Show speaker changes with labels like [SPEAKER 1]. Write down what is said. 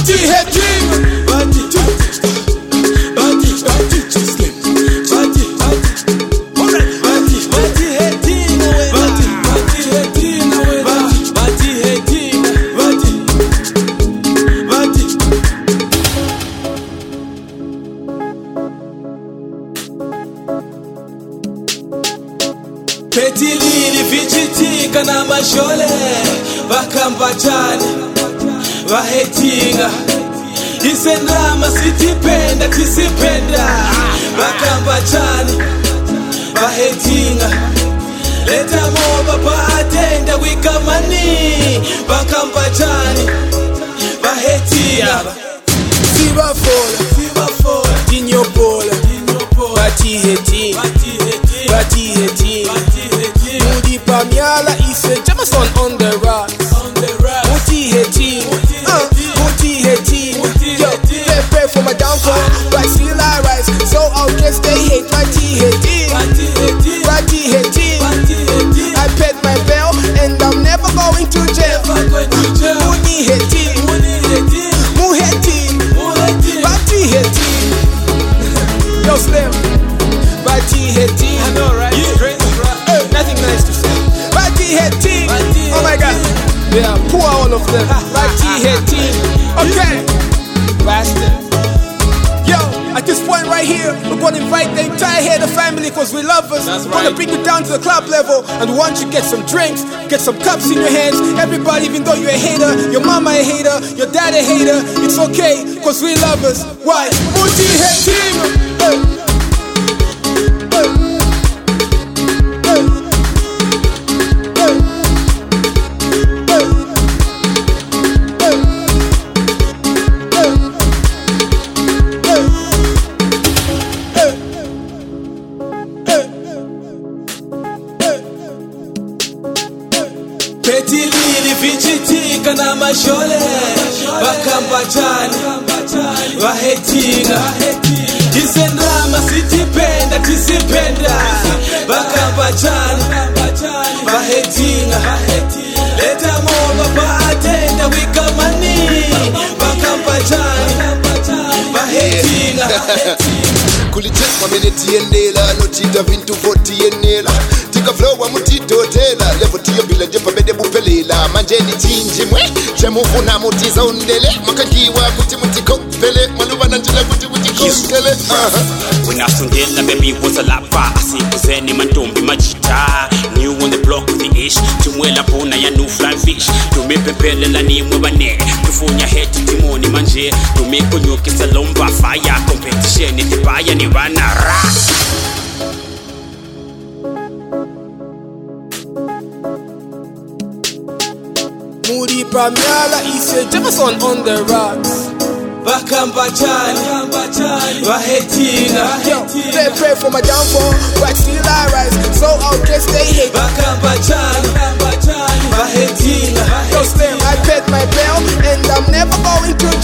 [SPEAKER 1] Petilili vichitika na mashole vakambatani vahetinga isendrama sitipenda tisipenda vakambatani vahetinga leta moba paatenda wikamani vakambatani vahetinga sibafola dinyopola vatihetinga Moody Pamyala ise Jameson on the rocks. Muti heti, yo, they pray for my downfall, but still I rise. So I guess they hate my T-heti. I paid my bill and I'm never going to jail. Moody heti, Bati heti, yo Slim, Bati heti. I know, right? Nothing nice to say. Bati head team. Oh my God. Yeah, pour all of them. Bati head team. Okay. Bastard. Yo, at this point right here, we're gonna invite the entire head of family because we love us. We're gonna bring you down to the club level and we want you to get some drinks, get some cups in your hands. Everybody, even though you're a hater, your mama a hater, your dad a hater, it's okay because we love us. Why? Bati head team. Petilili vichitika na mashole vakambatani vahetinga isendrama sitipenda tisipenda vakambatani vahetinga leta moba paatenda wikamani vakambatani vahetinga
[SPEAKER 2] kulichekwa menetiendela notita vintu votienela tika flow wa mutito tela levo tiyo bila jepa bede bupelela manjeni chinji mwe chemufuna mutiza undele makangiwa muti kokpele maluwa nanjila muti kokpele
[SPEAKER 3] Winasundela baby was a lapa asikuzeni mantombi majita new on the block with the ish tumwela pona ya new fly fish tumepepelela ni mwebane tufunya heti timoni manje tumekonyokisa lomba fire competition itibaya ni banara
[SPEAKER 1] Moody Pamyala ise Jameson on the rocks. Vakambatani vahetinga, yo, they pray for my downfall, but still I rise. So I guess they hate. Vakambatani vahetinga, yo Slim, I paid my bill and I'm never going to